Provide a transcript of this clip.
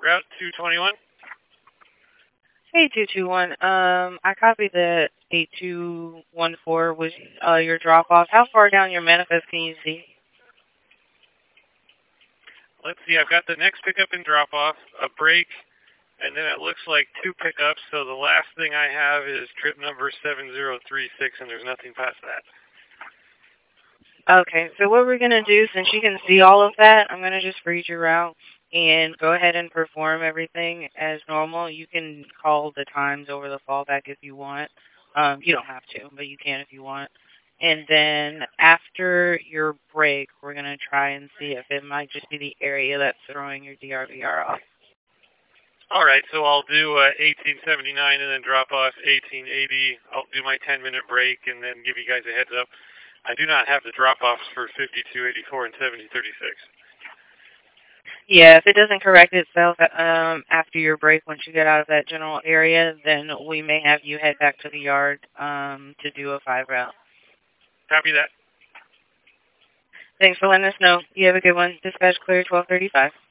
Route 221. Hey, 221. I copied that 8214 was your drop-off. How far down your manifest can you see? Let's see, I've got the next pickup and drop-off, a break, and then it looks like 2 pickups, so the last thing I have is trip number 7036, and there's nothing past that. Okay, so what we're going to do, since you can see all of that, I'm going to just read your route and go ahead and perform everything as normal. You can call the times over the fallback if you want. You don't have to, but you can if you want. And then after your break, we're going to try and see if it might just be the area that's throwing your DRVR off. All right, so I'll do 1879 and then drop off 1880. I'll do my 10-minute break and then give you guys a heads up. I do not have the drop-offs for 5284 and 7036. Yeah, if it doesn't correct itself after your break, once you get out of that general area, then we may have you head back to the yard to do a 5 route. Copy that. Thanks for letting us know. You have a good one. Dispatch clear 1235.